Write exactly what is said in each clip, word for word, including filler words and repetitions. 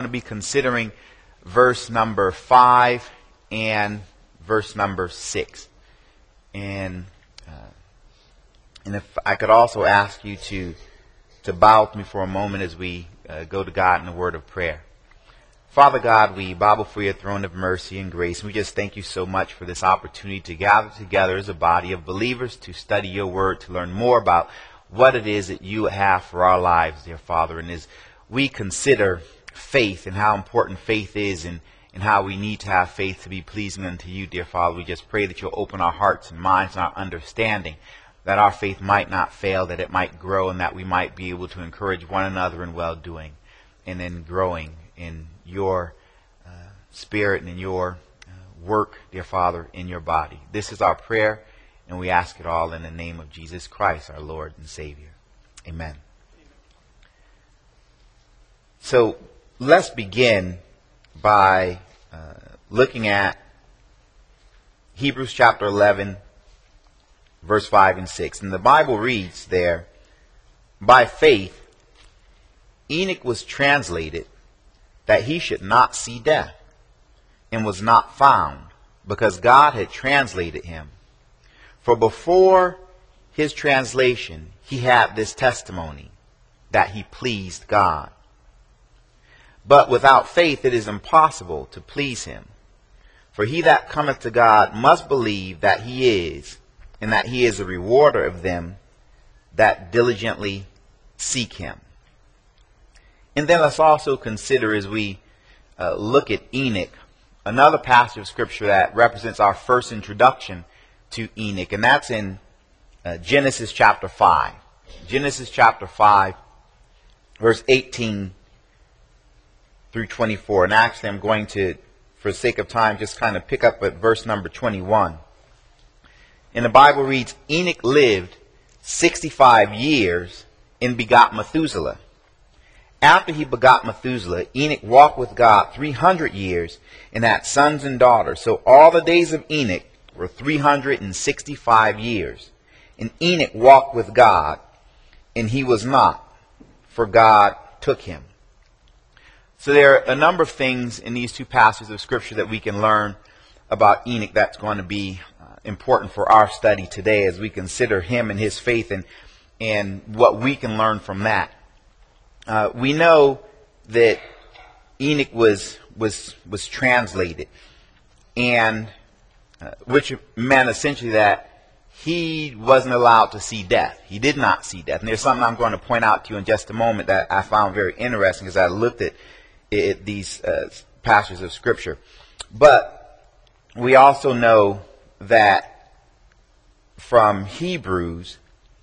going to be considering verse number five and verse number six. And uh, and if I could also ask you to to bow with me for a moment as we uh, go to God in a word of prayer. Father God, we bow before your throne of mercy and grace, and we just thank you so much for this opportunity to gather together as a body of believers to study your word, to learn more about what it is that you have for our lives, dear Father. And as we consider faith and how important faith is, and, and how we need to have faith to be pleasing unto you, dear Father, we just pray that you'll open our hearts and minds and our understanding, that our faith might not fail, that it might grow, and that we might be able to encourage one another in well-doing and in growing in your uh, spirit and in your uh, work, dear Father, in your body. This is our prayer, and we ask it all in the name of Jesus Christ, our Lord and Savior. Amen. So let's begin by uh, looking at Hebrews chapter eleven, verse five and six. And the Bible reads there, "By faith Enoch was translated that he should not see death, and was not found, because God had translated him. For before his translation he had this testimony, that he pleased God. But without faith it is impossible to please him. For he that cometh to God must believe that he is, and that he is a rewarder of them that diligently seek him." And then let's also consider, as we uh, look at Enoch, another passage of Scripture that represents our first introduction to Enoch, and that's in uh, Genesis chapter five. Genesis chapter five, verse eighteen through twenty-four. And actually I'm going to, for the sake of time, just kind of pick up at verse number twenty-one. And the Bible reads, "Enoch lived sixty-five years and begot Methuselah. After he begot Methuselah, Enoch walked with God three hundred years and had sons and daughters. So all the days of Enoch were three hundred sixty-five years. And Enoch walked with God, and he was not, for God took him." So there are a number of things in these two passages of Scripture that we can learn about Enoch that's going to be uh, important for our study today as we consider him and his faith, and, and what we can learn from that. Uh, we know that Enoch was was was translated, and uh, which meant essentially that he wasn't allowed to see death. He did not see death. And there's something I'm going to point out to you in just a moment that I found very interesting as I looked at, at these uh, passages of Scripture. But we also know that from Hebrews,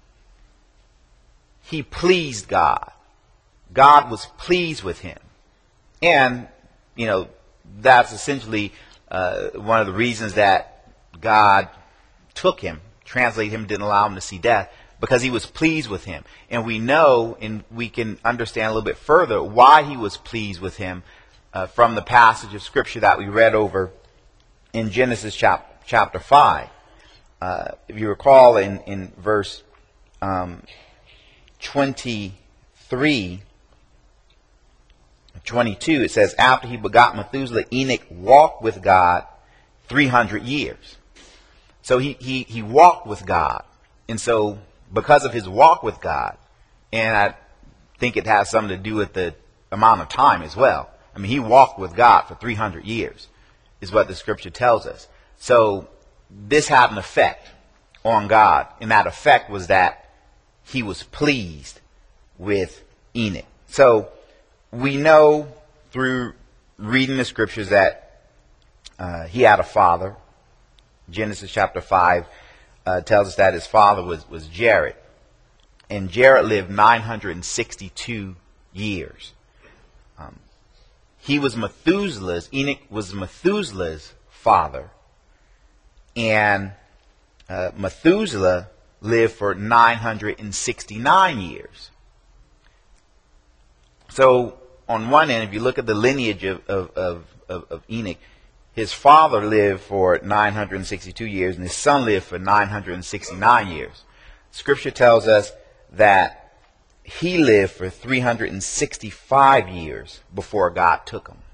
he pleased God. God was pleased with him. And, you know, that's essentially uh, one of the reasons that God took him, translated him, didn't allow him to see death, because he was pleased with him. And we know, and we can understand a little bit further, why he was pleased with him uh, from the passage of Scripture that we read over in Genesis chap- chapter five. Uh, if you recall, in, in verse um, twenty-three, twenty-two, it says, "After he begot Methuselah, Enoch walked with God three hundred years. So he, he, he walked with God. And so because of his walk with God, and I think it has something to do with the amount of time as well. I mean, he walked with God for three hundred years, is what the Scripture tells us. So this had an effect on God, and that effect was that he was pleased with Enoch. So we know through reading the Scriptures that uh, he had a father. Genesis chapter five uh, tells us that his father was, was Jared. And Jared lived nine hundred sixty-two years. Um, he was Methuselah's, Enoch was Methuselah's father. And uh, Methuselah lived for nine hundred sixty-nine years. So on one end, if you look at the lineage of, of, of, of, of Enoch, his father lived for nine hundred sixty-two years, and his son lived for nine hundred sixty-nine years. Scripture tells us that he lived for three hundred sixty-five years before God took him.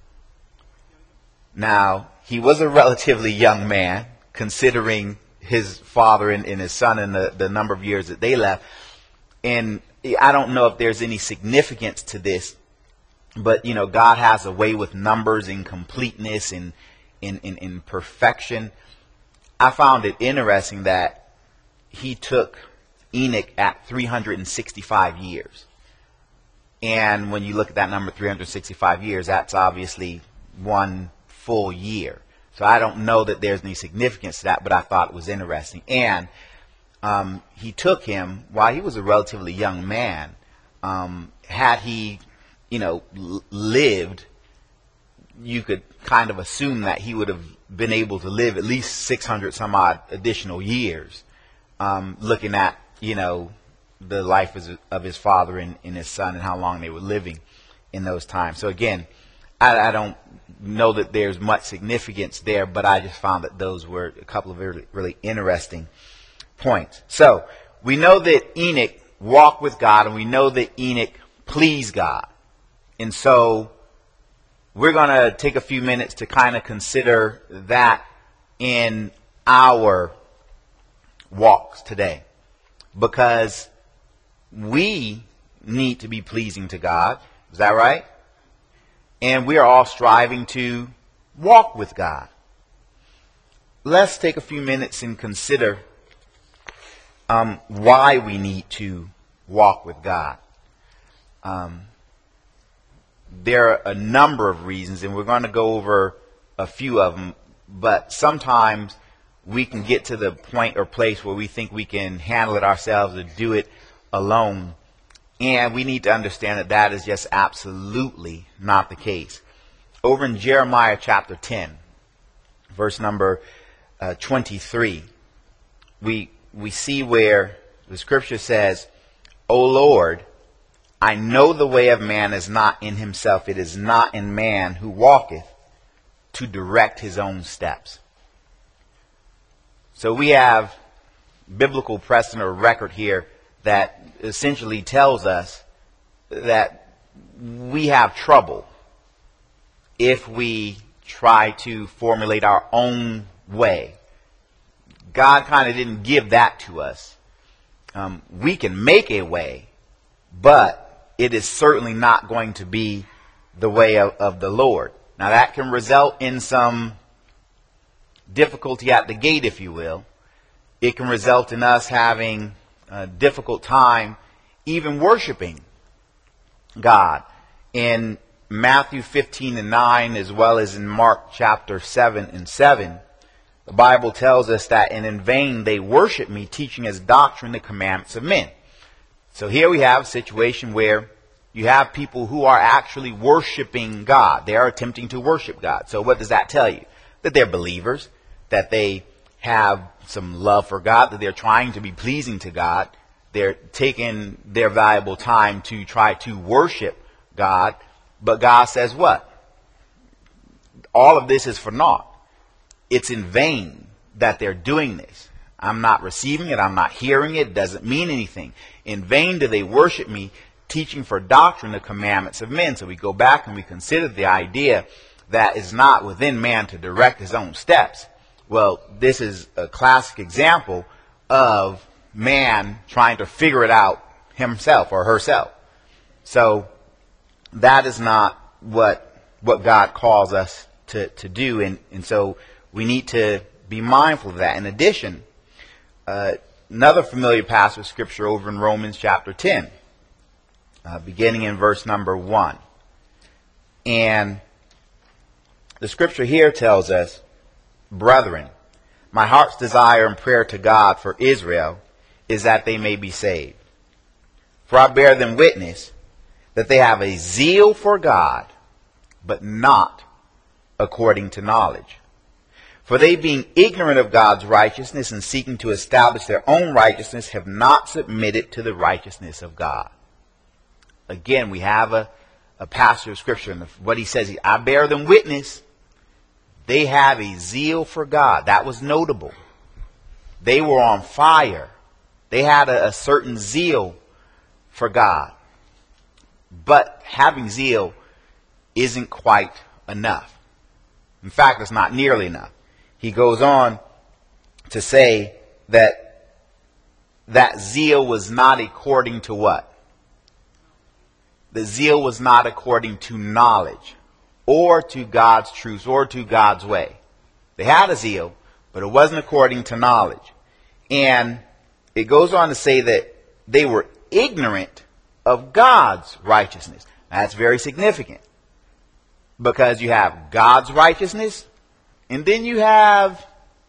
Now, he was a relatively young man, considering his father and, and his son and the, the number of years that they left. And I don't know if there's any significance to this, but, you know, God has a way with numbers and completeness and in, in, in perfection. I found it interesting that he took Enoch at three hundred sixty-five years. And when you look at that number, three hundred sixty-five years, that's obviously one full year. So I don't know that there's any significance to that, but I thought it was interesting. And um, he took him while he was a relatively young man. Um, had he, you know, l- lived, you could kind of assume that he would have been able to live at least six hundred some odd additional years, um, looking at, you know, the life of, of his father and, and his son and how long they were living in those times. So again, I, I don't know that there's much significance there, but I just found that those were a couple of really, really interesting points. So we know that Enoch walked with God, and we know that Enoch pleased God. And so we're going to take a few minutes to kind of consider that in our walks today, because we need to be pleasing to God. Is that right? And we are all striving to walk with God. Let's take a few minutes and consider um, why we need to walk with God. Um, there are a number of reasons, and we're going to go over a few of them, but sometimes we can get to the point or place where we think we can handle it ourselves or do it alone. And we need to understand that that is just absolutely not the case. Over in Jeremiah chapter ten, verse number uh, twenty-three, we we see where the scripture says, "O Lord, I know the way of man is not in himself. It is not in man who walketh to direct his own steps." So we have biblical precedent or record here that essentially tells us that we have trouble if we try to formulate our own way. God kind of didn't give that to us. Um, we can make a way, but it is certainly not going to be the way of, of the Lord. Now that can result in some difficulty at the gate, if you will. It can result in us having a difficult time even worshiping God. In Matthew fifteen and nine, as well as in Mark chapter seven and seven, the Bible tells us that, "And in vain they worship me, teaching as doctrine the commandments of men." So here we have a situation where you have people who are actually worshiping God. They are attempting to worship God. So what does that tell you? That they're believers, that they have some love for God, that they're trying to be pleasing to God. They're taking their valuable time to try to worship God. But God says what? All of this is for naught. It's in vain that they're doing this. I'm not receiving it. I'm not hearing it. It doesn't mean anything. In vain do they worship me, teaching for doctrine the commandments of men. So we go back and we consider the idea that it's not within man to direct his own steps. Well, this is a classic example of man trying to figure it out himself or herself. So that is not what what God calls us to, to do. And, and so we need to be mindful of that. In addition, uh, another familiar passage of scripture over in Romans chapter ten, uh, beginning in verse number one. And the scripture here tells us, "Brethren, my heart's desire and prayer to God for Israel is that they may be saved. For I bear them witness that they have a zeal for God, but not according to knowledge. For they, being ignorant of God's righteousness and seeking to establish their own righteousness, have not submitted to the righteousness of God." Again, we have a, a passage of scripture, and what he says, I bear them witness. They have a zeal for God. That was notable. They were on fire. They had a, a certain zeal for God. But having zeal isn't quite enough. In fact, it's not nearly enough. He goes on to say that that zeal was not according to what? The zeal was not according to knowledge or to God's truth or to God's way. They had a zeal, but it wasn't according to knowledge. And it goes on to say that they were ignorant of God's righteousness. That's very significant, because you have God's righteousness and then you have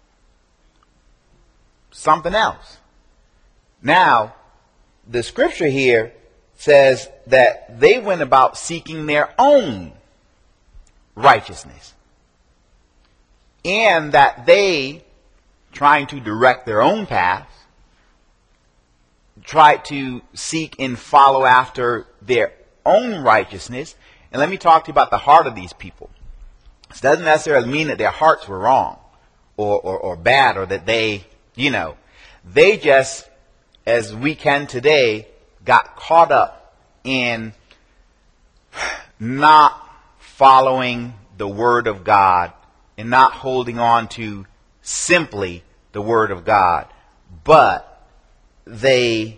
something else. Now, the scripture here says that they went about seeking their own righteousness, and that they, trying to direct their own paths, tried to seek and follow after their own righteousness. And let me talk to you about the heart of these people. This doesn't necessarily mean that their hearts were wrong or, or, or bad, or that they, you know, they just, as we can today, got caught up in not following the Word of God and not holding on to simply the Word of God, but they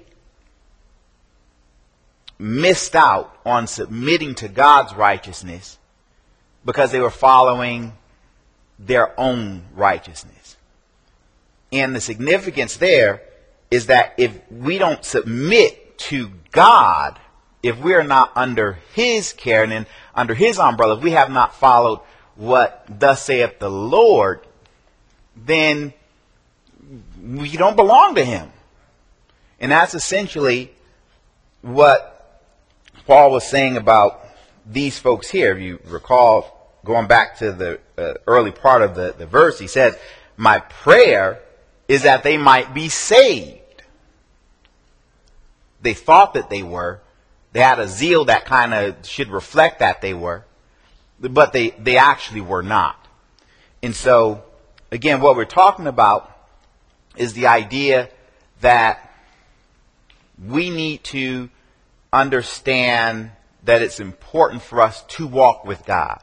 missed out on submitting to God's righteousness because they were following their own righteousness. And the significance there is that if we don't submit to God, if we're not under His care and in, under His umbrella, if we have not followed what thus saith the Lord, then we don't belong to Him. And that's essentially what Paul was saying about these folks here. If you recall, going back to the uh, early part of the, the verse, he says, my prayer is that they might be saved. They thought that they were. They had a zeal that kind of should reflect that they were. But they, they actually were not. And so, again, what we're talking about is the idea that we need to understand that it's important for us to walk with God.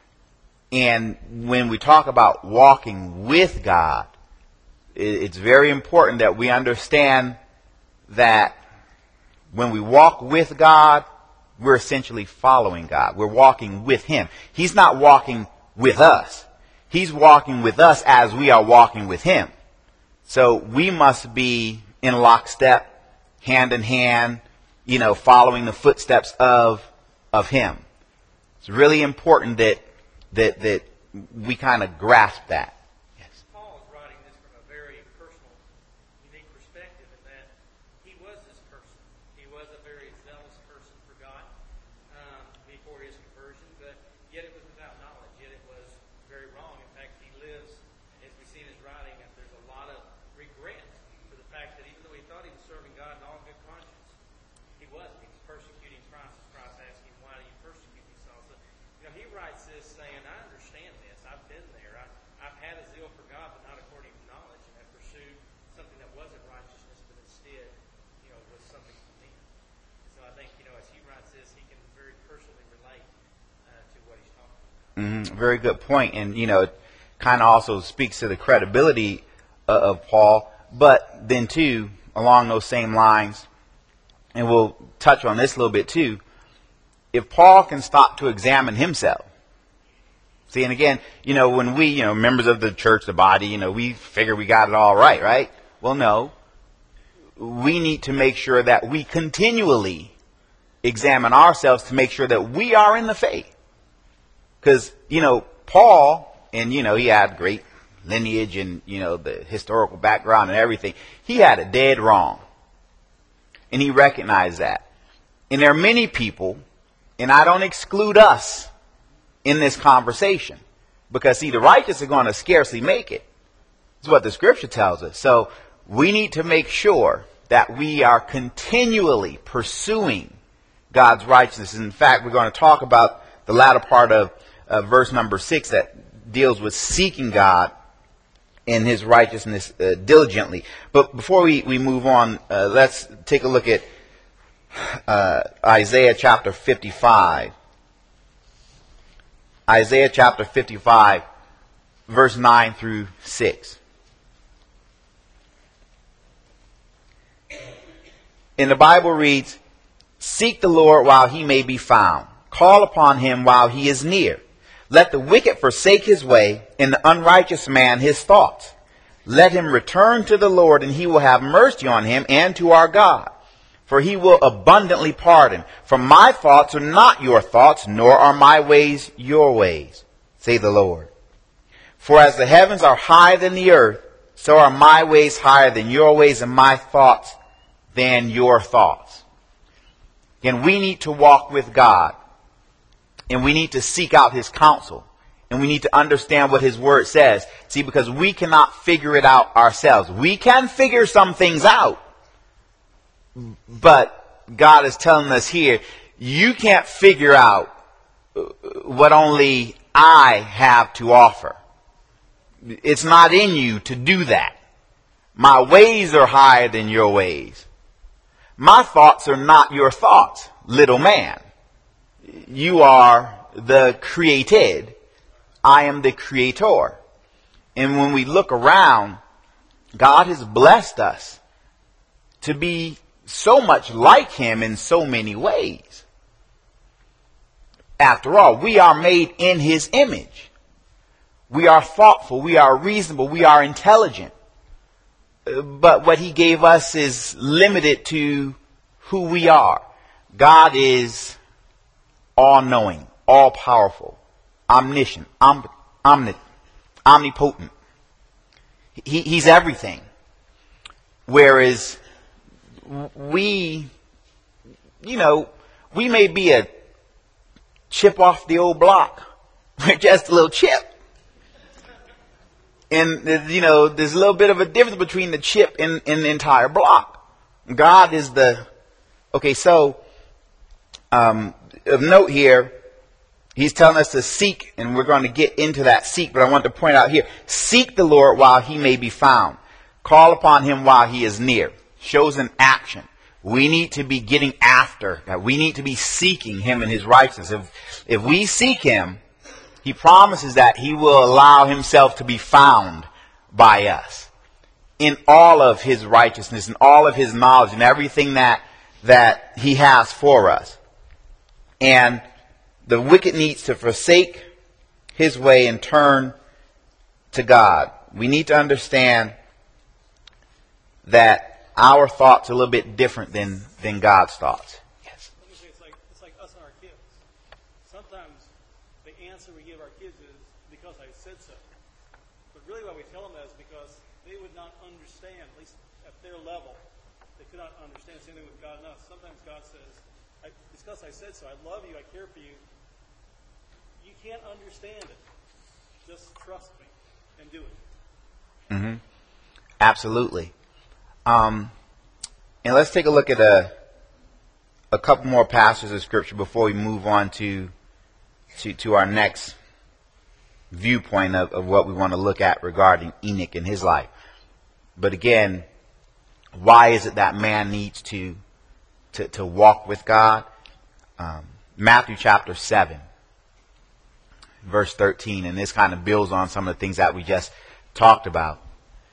And when we talk about walking with God, it's very important that we understand that when we walk with God, we're essentially following God. We're walking with Him. He's not walking with us. He's walking with us as we are walking with Him. So we must be in lockstep, hand in hand, you know, following the footsteps of of Him. It's really important that that that we kind of grasp that. Yes. Paul is writing this from a very personal, unique perspective in that he was this person. He was a very zealous person for God um, before his conversion, but yet it was without knowledge. Yet it was very wrong. In fact, he lives, as we see in his writing, and there's a lot of regret for the fact that even though he thought he was serving God in all good conscience, he wasn't. He was persecuting Christ. As Christ asked him, why do you persecute me, Saul? So, you know, he writes this saying, I understand this. I've been there. I, I've had a zeal for God, but not according to knowledge, and I've pursued something that wasn't righteousness, but instead, you know, was something for me. So I think, you know, as he writes this, he can very personally relate uh, to what he's talking about. Mm-hmm. Very good point. And, you know, it kind of also speaks to the credibility uh, of Paul. But then, too, along those same lines, and we'll touch on this a little bit, too, if Paul can stop to examine himself. See, and again, you know, when we, you know, members of the church, the body, you know, we figure we got it all right, right? Well, no. We need to make sure that we continually examine ourselves to make sure that we are in the faith. Because, you know, Paul, and, you know, he had great lineage and, you know, the historical background and everything. He had it dead wrong. And he recognized that. And there are many people, and I don't exclude us in this conversation, because, see, the righteous are going to scarcely make it. That's what the scripture tells us. So we need to make sure that we are continually pursuing God's righteousness. In fact, we're going to talk about the latter part of uh, verse number six that deals with seeking God in His righteousness uh, diligently. But before we, we move on, uh, let's take a look at uh, Isaiah chapter fifty-five. Isaiah chapter fifty-five, verse nine through six. In the Bible reads, "Seek the Lord while he may be found. Call upon him while he is near. Let the wicked forsake his way, and the unrighteous man his thoughts. Let him return to the Lord, and he will have mercy on him, and to our God. For he will abundantly pardon. For my thoughts are not your thoughts, nor are my ways your ways, say the Lord. For as the heavens are higher than the earth, so are my ways higher than your ways, and my thoughts than your thoughts." And we need to walk with God, and we need to seek out his counsel, and we need to understand what his word says. See, because we cannot figure it out ourselves. We can figure some things out, but God is telling us here, you can't figure out what only I have to offer. It's not in you to do that. My ways are higher than your ways. My thoughts are not your thoughts, little man. You are the created. I am the creator. And when we look around, God has blessed us to be so much like him in so many ways. After all, we are made in his image. We are thoughtful. We are reasonable. We are intelligent. But what he gave us is limited to who we are. God is all-knowing, all-powerful, omniscient, om- omni- omnipotent. He, he's everything. Whereas we, you know, we may be a chip off the old block. We're just a little chip. And, you know, there's a little bit of a difference between the chip and, and the entire block. God is the... Okay, so, um, of note here, he's telling us to seek, and we're going to get into that seek, but I want to point out here, seek the Lord while he may be found. Call upon him while he is near. Shows an action. We need to be getting after. We need to be seeking him and his righteousness. If, if we seek him, he promises that he will allow himself to be found by us in all of his righteousness and all of his knowledge and everything that, that he has for us. And the wicked needs to forsake his way and turn to God. We need to understand that our thoughts are a little bit different than, than God's thoughts. Yes. Let me say, it's like, it's like us and our kids. Sometimes the answer we give our kids is because I said so. But really why we tell them that is because they would not understand, at least at their level, they could not understand. Same thing with God and us. Sometimes God says, I, it's because I said so. I love you. I care for you. You can't understand it. Just trust me and do it. Mm-hmm. Absolutely. Um, and let's take a look at a a couple more passages of scripture before we move on to to, to our next viewpoint of, of what we want to look at regarding Enoch and his life. But again, why is it that man needs to to, to walk with God? Um, Matthew chapter seven, verse thirteen, and this kind of builds on some of the things that we just talked about.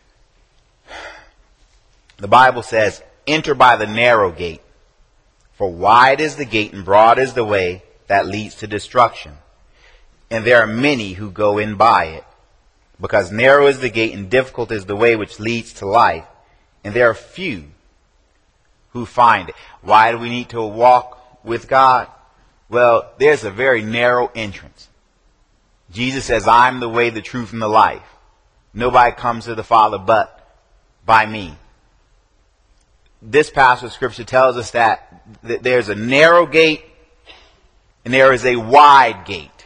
The Bible says, "Enter by the narrow gate, for wide is the gate and broad is the way that leads to destruction. And there are many who go in by it. Because narrow is the gate and difficult is the way which leads to life. And there are few who find it." Why do we need to walk with God? Well, there's a very narrow entrance. Jesus says, "I'm the way, the truth, and the life. Nobody comes to the Father but by me." This passage of scripture tells us that th- there's a narrow gate and there is a wide gate.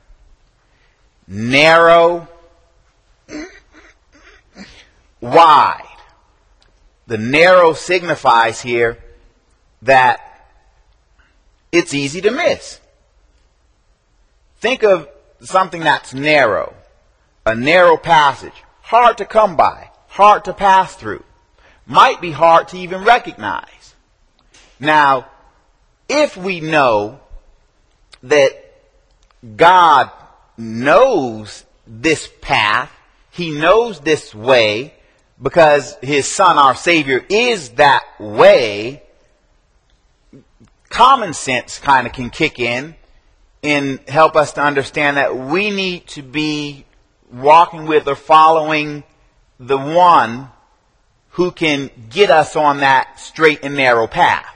Narrow, wide. The narrow signifies here that it's easy to miss. Think of something that's narrow. A narrow passage. Hard to come by. Hard to pass through. Might be hard to even recognize. Now, if we know that God knows this path, he knows this way, because his son, our Savior, is that way, common sense kind of can kick in and help us to understand that we need to be walking with or following the one who can get us on that straight and narrow path.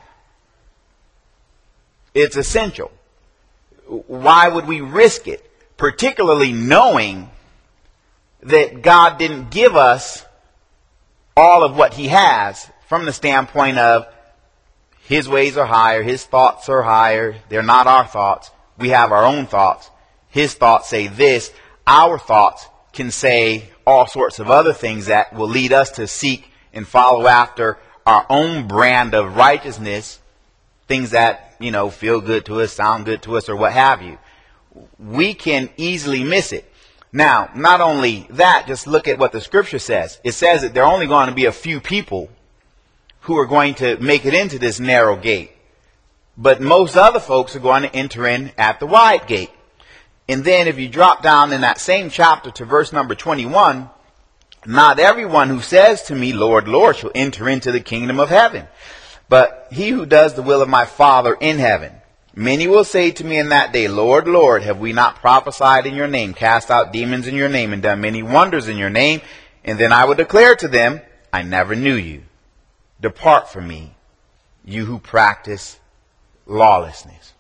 It's essential. Why would we risk it? Particularly knowing that God didn't give us all of what he has from the standpoint of his ways are higher, his thoughts are higher, they're not our thoughts. We have our own thoughts. His thoughts say this. Our thoughts can say all sorts of other things that will lead us to seek and follow after our own brand of righteousness, things that, you know, feel good to us, sound good to us, or what have you. We can easily miss it. Now, not only that, just look at what the scripture says. It says that there are only going to be a few people who are going to make it into this narrow gate. But most other folks are going to enter in at the wide gate. And then if you drop down in that same chapter to verse number twenty-one, not everyone who says to me, Lord, Lord, shall enter into the kingdom of heaven, but he who does the will of my Father in heaven. Many will say to me in that day, Lord, Lord, have we not prophesied in your name, cast out demons in your name, and done many wonders in your name? And then I will declare to them, I never knew you. Depart from me, you who practice lawlessness.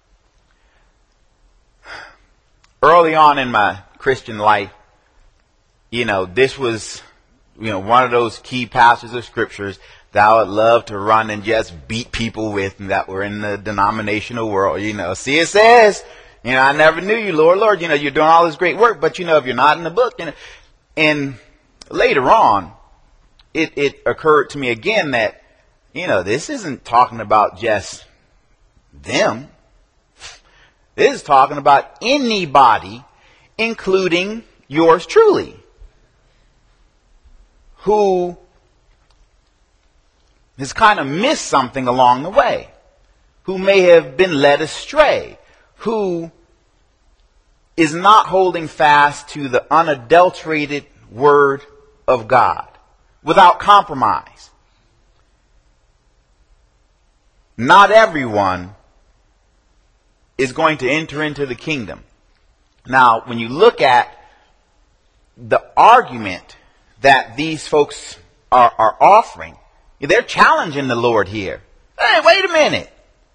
Early on in my Christian life, you know, this was, you know, one of those key passages of scriptures that I would love to run and just beat people with that were in the denominational world. You know, see, it says, you know, I never knew you, Lord, Lord. You know, you're doing all this great work, but, you know, if you're not in the book. You know, and later on, it, it occurred to me again that, you know, this isn't talking about just them. This is talking about anybody, including yours truly, who has kind of missed something along the way, who may have been led astray, who is not holding fast to the unadulterated word of God without compromise. Not everyone is going to enter into the kingdom. Now, when you look at the argument that these folks are, are offering, they're challenging the Lord here. Hey, wait a minute.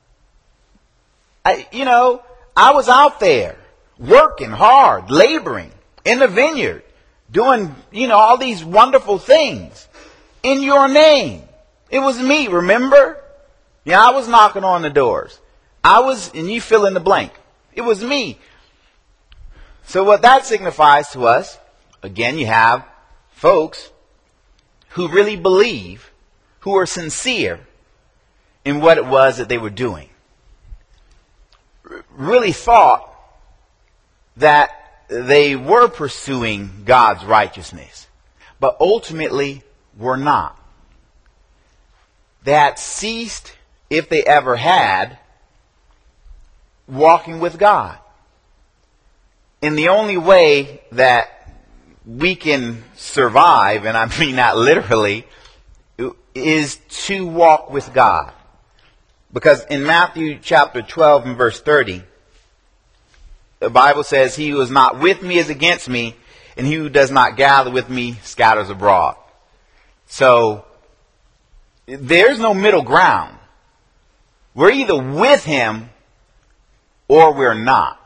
I, you know, I was out there working hard, laboring in the vineyard, doing, you know, all these wonderful things in your name. It was me, remember? Yeah, I was knocking on the doors. I was, and you fill in the blank. It was me. So what that signifies to us, again, you have folks who really believe, who are sincere in what it was that they were doing. R- really thought that they were pursuing God's righteousness, but ultimately were not. They had ceased, if they ever had, walking with God. And the only way that we can survive, and I mean that literally, is to walk with God. Because in Matthew chapter twelve and verse thirty, the Bible says, he who is not with me is against me, and he who does not gather with me scatters abroad. So, there's no middle ground. We're either with him or we're not.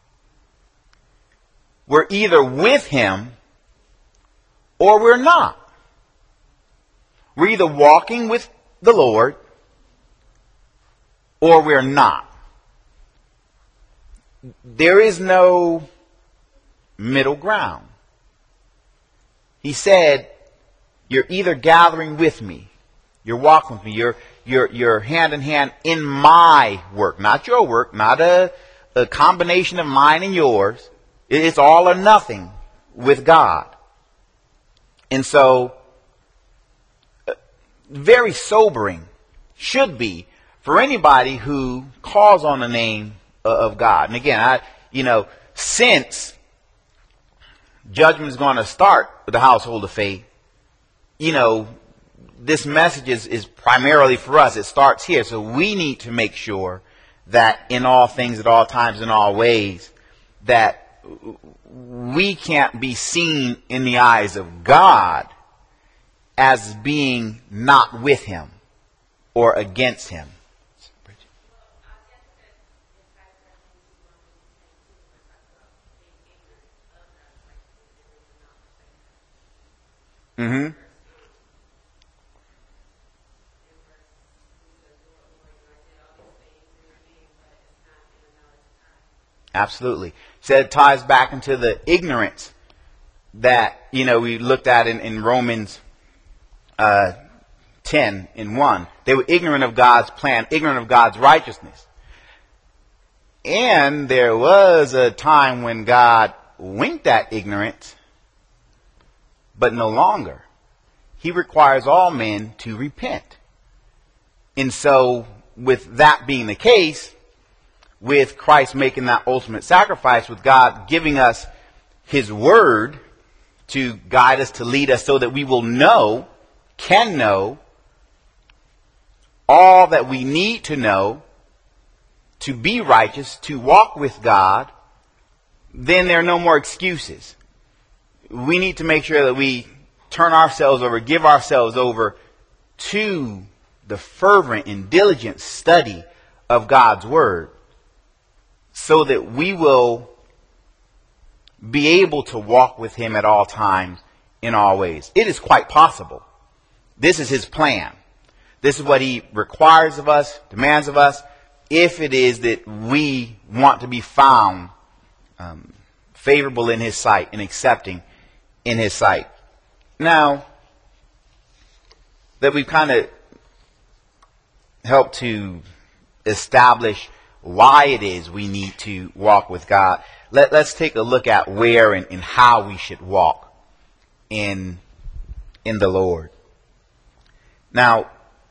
We're either with him or we're not. We're either walking with the Lord or we're not. There is no middle ground. He said, you're either gathering with me, you're walking with me, you're, you're, you're hand in hand in my work, not your work, not a, a combination of mine and yours. It's all or nothing with God. And so, very sobering should be for anybody who calls on the name of God. And again, I, you know, since judgment is going to start with the household of faith, you know, this message is, is primarily for us. It starts here. So we need to make sure that in all things, at all times, in all ways, that we can't be seen in the eyes of God as being not with him or against him. Mm-hmm. Absolutely. So it ties back into the ignorance that, you know, we looked at in, in Romans uh, ten in one. They were ignorant of God's plan, ignorant of God's righteousness. And there was a time when God winked at ignorance, but no longer. He requires all men to repent. And so, with that being the case, with Christ making that ultimate sacrifice, with God giving us his word to guide us, to lead us, so that we will know, can know, all that we need to know to be righteous, to walk with God, then there are no more excuses. We need to make sure that we turn ourselves over, give ourselves over to the fervent and diligent study of God's word, so that we will be able to walk with him at all times, in all ways. It is quite possible. This is his plan. This is what he requires of us, demands of us, if it is that we want to be found um, favorable in his sight and accepting in his sight. Now, that we've kind of helped to establish why it is we need to walk with God, Let, let's take a look at where and, and how we should walk in, in the Lord. Now,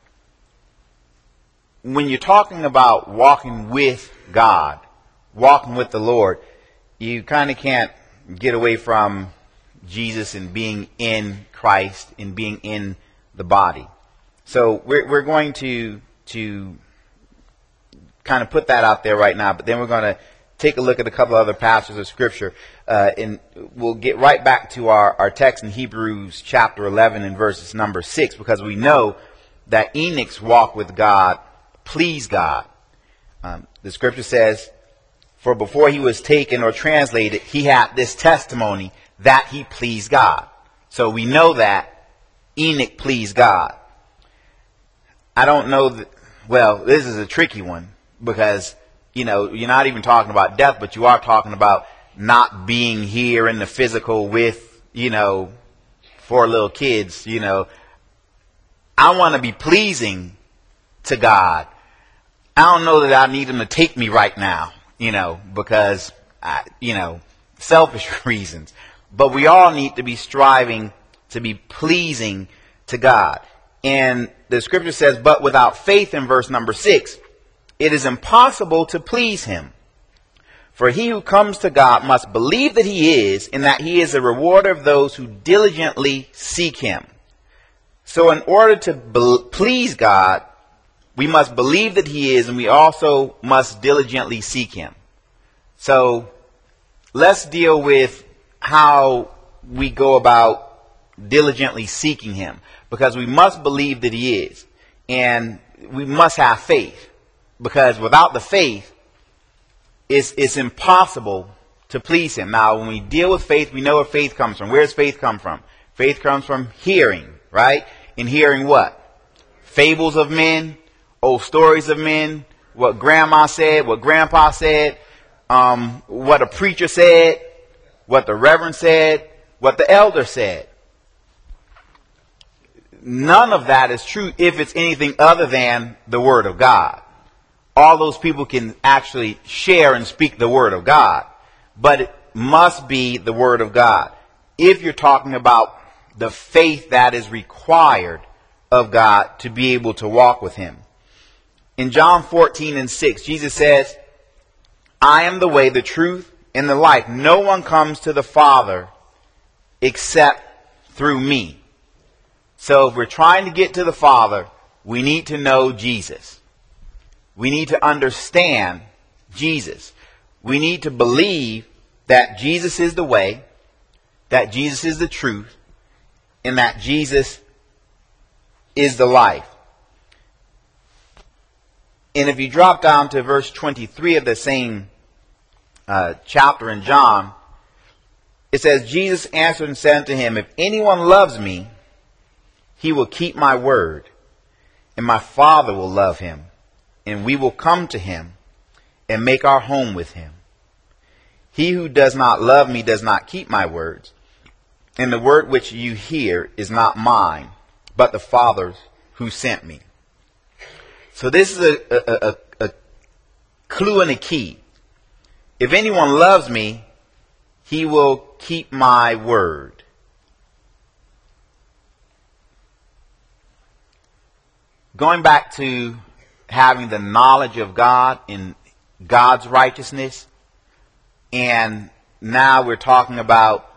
when you're talking about walking with God, walking with the Lord, you kind of can't get away from Jesus and being in Christ and being in the body. So we're, we're going to, to kind of put that out there right now, but then we're going to take a look at a couple other passages of Scripture, uh, and we'll get right back to our, our text in Hebrews chapter eleven and verses number six, because we know that Enoch's walk with God pleased God. Um, the Scripture says, for before he was taken or translated, he had this testimony that he pleased God. So we know that Enoch pleased God. I don't know that, well, this is a tricky one, because, you know, you're not even talking about death, but you are talking about not being here in the physical with, you know, four little kids. You know, I want to be pleasing to God. I don't know that I need him to take me right now, you know, because, I, you know, selfish reasons. But we all need to be striving to be pleasing to God. And the Scripture says, but without faith, in verse number six, it is impossible to please him. For he who comes to God must believe that he is, and that he is a rewarder of those who diligently seek him. So in order to be- please God, we must believe that he is, and we also must diligently seek him. So let's deal with how we go about diligently seeking him, because we must believe that he is, and we must have faith, because without the faith, it's, it's impossible to please him. Now, when we deal with faith, we know where faith comes from. Where does faith come from? Faith comes from hearing, right? And hearing what? Fables of men, old stories of men, what grandma said, what grandpa said, um, what a preacher said, what the reverend said, what the elder said. None of that is true if it's anything other than the Word of God. All those people can actually share and speak the Word of God, but it must be the Word of God. If you're talking about the faith that is required of God to be able to walk with him. In John fourteen and six, Jesus says, I am the way, the truth, and the life. No one comes to the Father except through me. So if we're trying to get to the Father, we need to know Jesus. We need to understand Jesus. We need to believe that Jesus is the way, that Jesus is the truth, and that Jesus is the life. And if you drop down to verse twenty-three of the same uh, chapter in John, it says, Jesus answered and said unto him, if anyone loves me, he will keep my word, and my Father will love him, and we will come to him and make our home with him. He who does not love me does not keep my words, and the word which you hear is not mine, but the Father's who sent me. So this is a, a, a, a clue and a key. If anyone loves me, he will keep my word. Going back to having the knowledge of God and God's righteousness, and now we're talking about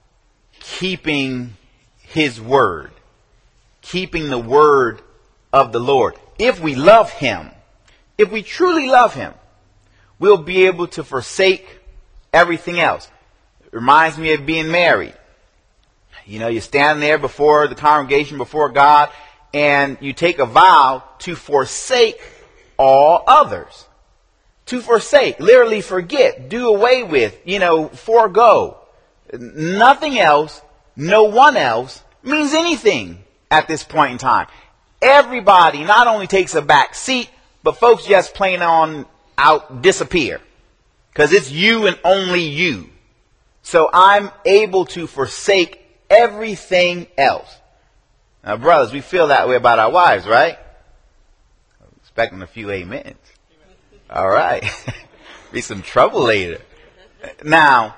keeping his word, keeping the word of the Lord. If we love him, if we truly love him, we'll be able to forsake everything else. It reminds me of being married. You know, you're standing there before the congregation, before God, and you take a vow to forsake all others. To forsake, literally forget, do away with, you know, forego. Nothing else, no one else means anything at this point in time. Everybody not only takes a back seat, but folks just plain on out disappear. Because it's you and only you. So I'm able to forsake everything else. Now, brothers, we feel that way about our wives, right? I'm expecting a few amens. All right. Be some trouble later. Now,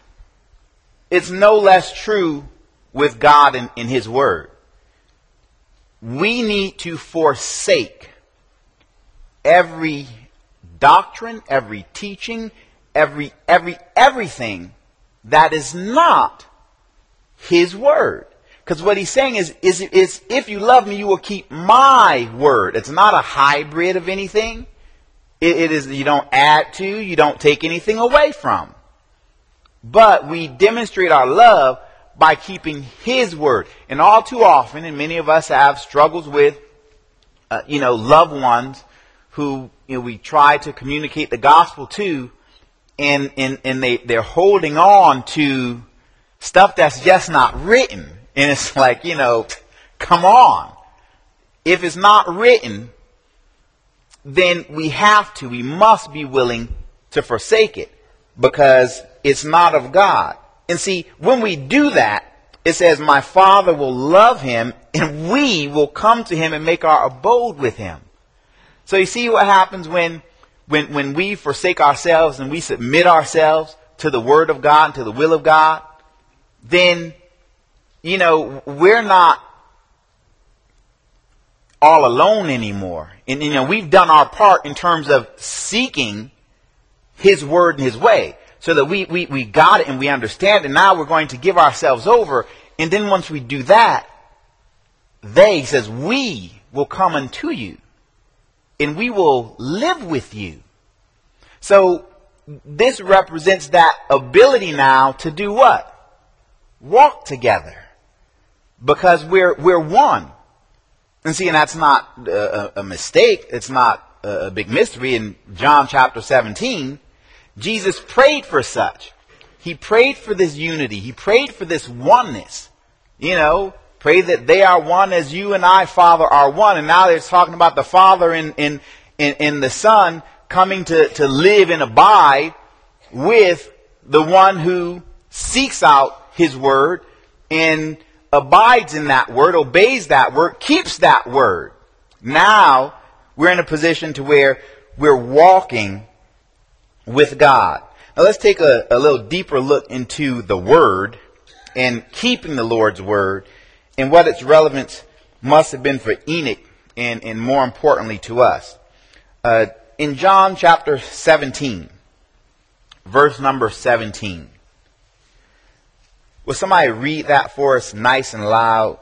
it's no less true with God and in his word. We need to forsake every doctrine, every teaching, every every everything that is not his word. Because what he's saying is, is, is, if you love me, you will keep my word. It's not a hybrid of anything. It, it is, you don't add to, you don't take anything away from. But we demonstrate our love by keeping his word. And all too often, and many of us have struggles with, uh, you know, loved ones who, you know, we try to communicate the gospel to, and, and, and they, they're holding on to stuff that's just not written. And it's like, you know, come on. If it's not written, then we have to, we must be willing to forsake it because it's not of God. And see, when we do that, it says, my Father will love him and we will come to him and make our abode with him. So you see what happens when, when, when we forsake ourselves and we submit ourselves to the word of God and to the will of God, then, you know, we're not all alone anymore. And, you know, we've done our part in terms of seeking his word and his way so that we, we, we got it and we understand. And now we're going to give ourselves over. And then once we do that, they, he says, we will come unto you and we will live with you. So this represents that ability now to do what? Walk together. Because we're we're one. And see, and that's not a, a mistake. It's not a big mystery. In John chapter seventeen, Jesus prayed for such. He prayed for this unity. He prayed for this oneness. You know, pray that they are one as you and I, Father, are one. And now they're talking about the Father and, and, and, and the Son coming to, to live and abide with the one who seeks out his word and abides in that word, obeys that word, keeps that word. Now we're in a position to where we're walking with God. Now let's take a, a little deeper look into the word and keeping the Lord's word and what its relevance must have been for Enoch and, and more importantly to us. Uh, in John chapter seventeen, verse number seventeen. Will somebody read that for us nice and loud?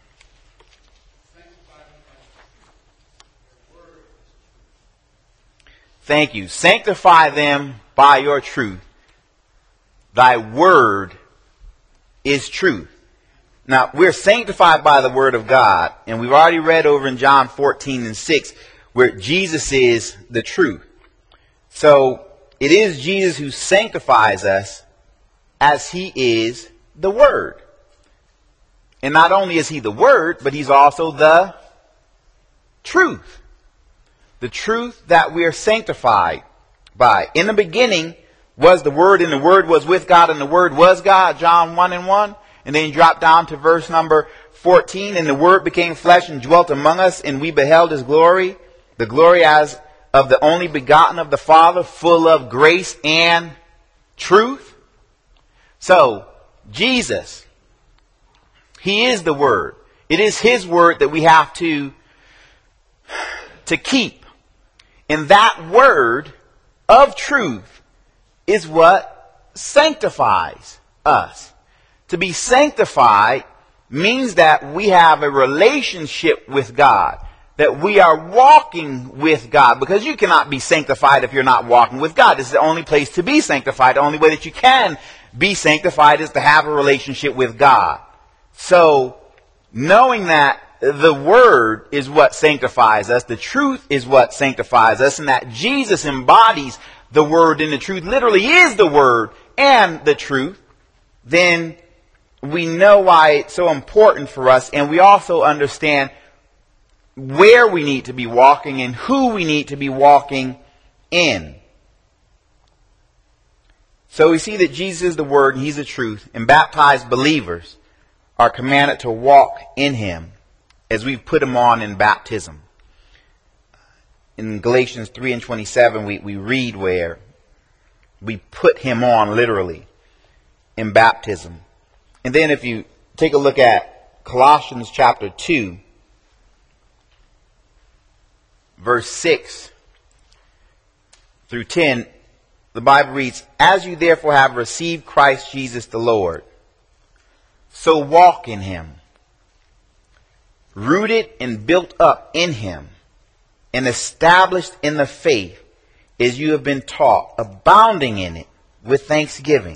Thank you. Sanctify them by your truth. Thy word is truth. Now, we're sanctified by the word of God, and we've already read over in John fourteen and six where Jesus is the truth. So, it is Jesus who sanctifies us as he is the word. And not only is he the word, but he's also the truth. The truth that we are sanctified by. In the beginning was the Word, and the Word was with God, and the Word was God, John one and one. And then you drop down to verse number fourteen, and the Word became flesh and dwelt among us, and we beheld his glory, the glory as of the only begotten of the Father, full of grace and truth. So, Jesus, he is the Word. It is his Word that we have to, to keep. And that word of truth is what sanctifies us. To be sanctified means that we have a relationship with God, that we are walking with God, because you cannot be sanctified if you're not walking with God. This is the only place to be sanctified. The only way that you can be sanctified is to have a relationship with God. So, knowing that the Word is what sanctifies us, the truth is what sanctifies us, and that Jesus embodies the Word and the truth, literally is the Word and the truth, then we know why it's so important for us, and we also understand where we need to be walking and who we need to be walking in. So we see that Jesus is the Word and he's the truth, and baptized believers are commanded to walk in him, as we've put him on in baptism. In Galatians three and twenty-seven, we, we read where we put him on literally in baptism. And then if you take a look at Colossians chapter two, verse six through ten, the Bible reads, "As you therefore have received Christ Jesus the Lord, so walk in him, rooted and built up in him, and established in the faith as you have been taught, abounding in it with thanksgiving."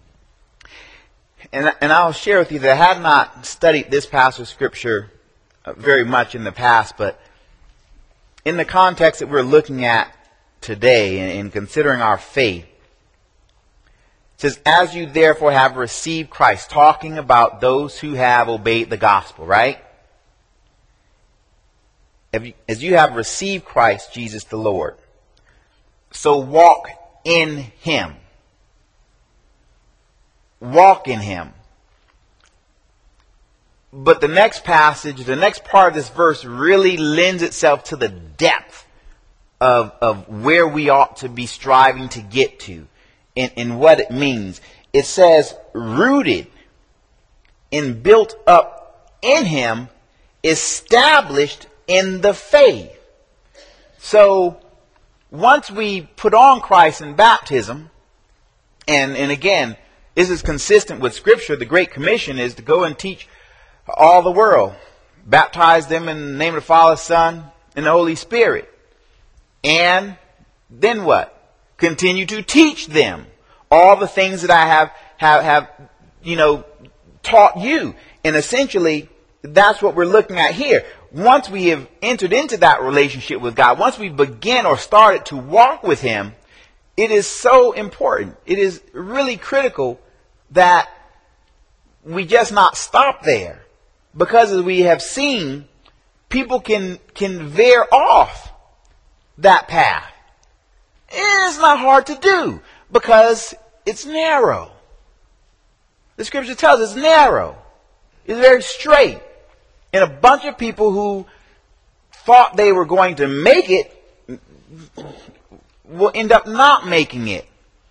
And, and I'll share with you that I had not studied this passage of Scripture very much in the past, but in the context that we're looking at today and, and considering our faith, it says, "As you therefore have received Christ," talking about those who have obeyed the gospel, right? As you have received Christ Jesus the Lord, so walk in him. Walk in him. But the next passage, the next part of this verse really lends itself to the depth of, of where we ought to be striving to get to and, and what it means. It says, rooted and built up in him, established in the faith. So, once we put on Christ in baptism, and, and again, this is consistent with Scripture, the Great Commission is to go and teach all the world. Baptize them in the name of the Father, Son, and the Holy Spirit. And then what? Continue to teach them all the things that I have, have, have, you know, taught you. And essentially, that's what we're looking at here. Once we have entered into that relationship with God, once we begin or started to walk with him, it is so important. It is really critical that we just not stop there. Because as we have seen, people can, can veer off that path. It's not hard to do because it's narrow. The Scripture tells us it's narrow. It's very straight. And a bunch of people who thought they were going to make it will end up not making it.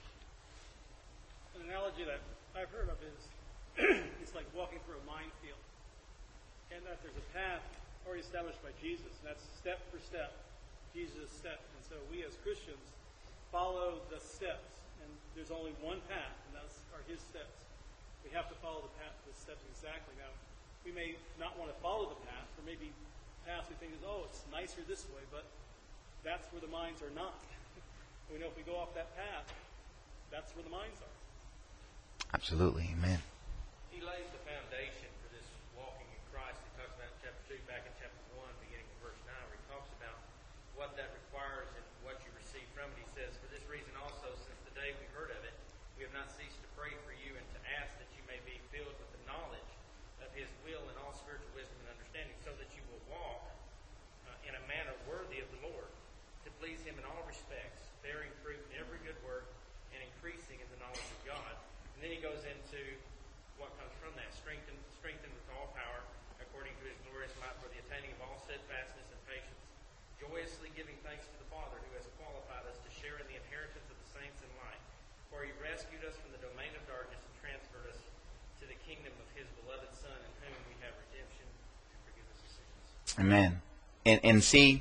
An analogy that I've heard of is it's like walking through a minefield. And that there's a path already established by Jesus. And that's step for step. Jesus' steps. And so we as Christians follow the steps. And there's only one path, and those are his steps. We have to follow the path, the steps exactly. Now, we may not want to follow the path, or maybe path we think is, oh, it's nicer this way, but that's where the minds are not. We know if we go off that path, that's where the minds are. Absolutely. Amen. He lays the foundation for this walking in Christ. He talks about in chapter two, back in chapter one, beginning in verse nine, where he talks about what that requires and what you receive from it. He says, for this reason also, since the day we heard of it, we have not ceased to pray for you and to ask that you may be filled with the knowledge of his will and all spiritual wisdom and understanding, so that you will walk uh, in a manner worthy of the Lord, to please him in all respects, bearing fruit in every good work and increasing in the knowledge of God. And then he goes into what comes from that, strengthened, strengthened with all power according to his glorious might for the attaining of all steadfastness and patience, joyously giving thanks to the Father who has qualified us to share in the inheritance of the saints in light. For he rescued us from the domain of darkness and transferred us to the kingdom of his beloved Son, in whom we have redemption and forgiveness of sins. Amen. And, and see,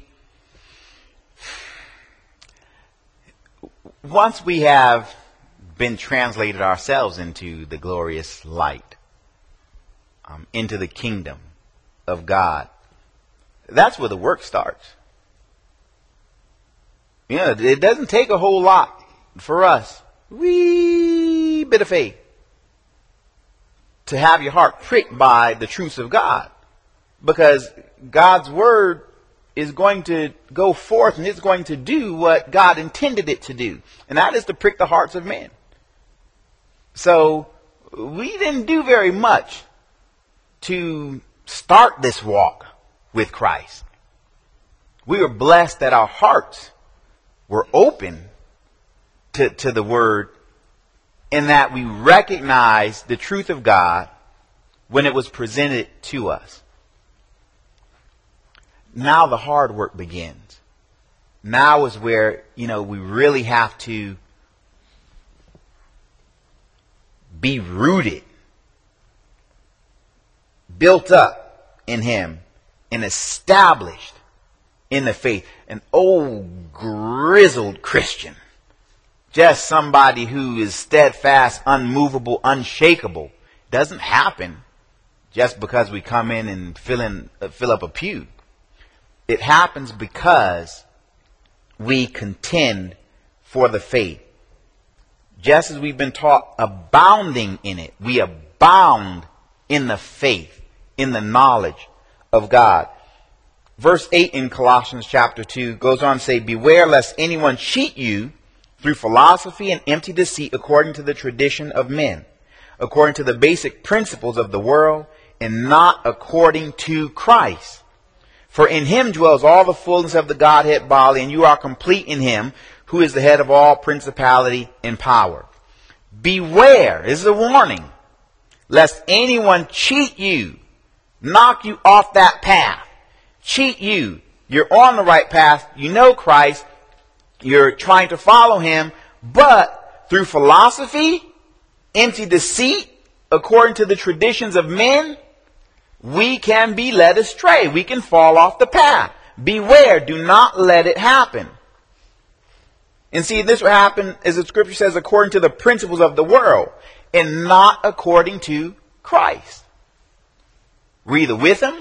once we have been translated ourselves into the glorious light, um, into the kingdom of God, that's where the work starts. You know, it doesn't take a whole lot for us, wee bit of faith, to have your heart pricked by the truths of God. Because God's word is going to go forth and it's going to do what God intended it to do. And that is to prick the hearts of men. So we didn't do very much to start this walk with Christ. We were blessed that our hearts were open to, to the word, in that we recognized the truth of God when it was presented to us. Now the hard work begins. Now is where, you know, we really have to be rooted, built up in him, and established in the faith. An old grizzled Christian. Just somebody who is steadfast, unmovable, unshakable. Doesn't happen just because we come in and fill in, uh, fill up a pew. It happens because we contend for the faith. Just as we've been taught, abounding in it, we abound in the faith, in the knowledge of God. Verse eight in Colossians chapter two goes on to say, beware lest anyone cheat you through philosophy and empty deceit according to the tradition of men, according to the basic principles of the world, and not according to Christ. For in him dwells all the fullness of the Godhead bodily, and you are complete in him, who is the head of all principality and power. Beware, this is a warning, lest anyone cheat you, knock you off that path, cheat you. You're on the right path, you know Christ, you're trying to follow him, but through philosophy, empty deceit, according to the traditions of men, we can be led astray. We can fall off the path. Beware, do not let it happen. And see, this will happen, as the scripture says, according to the principles of the world, and not according to Christ. We're either with him,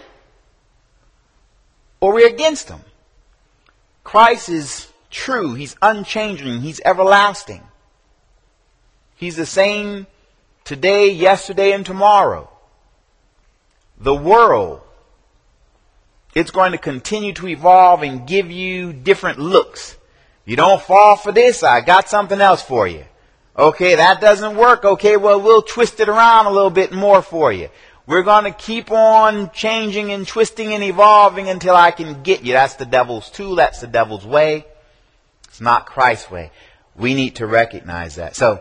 or we're against him. Christ is true. He's unchanging. He's everlasting. He's the same today, yesterday, and tomorrow. The world, it's going to continue to evolve and give you different looks. You don't fall for this, I got something else for you. Okay, that doesn't work. Okay, well, we'll twist it around a little bit more for you. We're going to keep on changing and twisting and evolving until I can get you. That's the devil's tool. That's the devil's way. It's not Christ's way. We need to recognize that. So,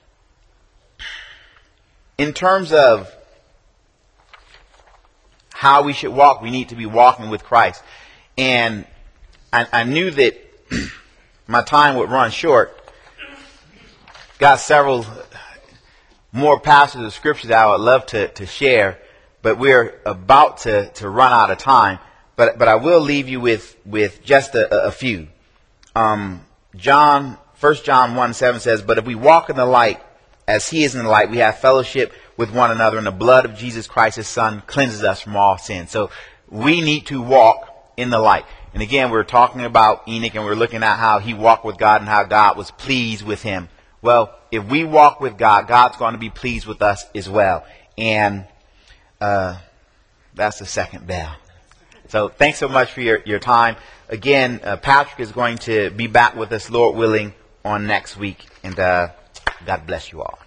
in terms of how we should walk, we need to be walking with Christ. And I, I knew that my time would run short. Got several more passages of scripture that I would love to, to share, but we're about to, to run out of time. but but I will leave you with with just a, a few. Um, John, First John one seven says, "But if we walk in the light, as He is in the light, we have fellowship with one another, and the blood of Jesus Christ, His Son, cleanses us from all sin." So we need to walk in the light. And again, we're talking about Enoch, and we're looking at how he walked with God and how God was pleased with him. Well, if we walk with God, God's going to be pleased with us as well. And uh, that's the second bell. So thanks so much for your, your time. Again, uh, Patrick is going to be back with us, Lord willing, on next week. And uh, God bless you all.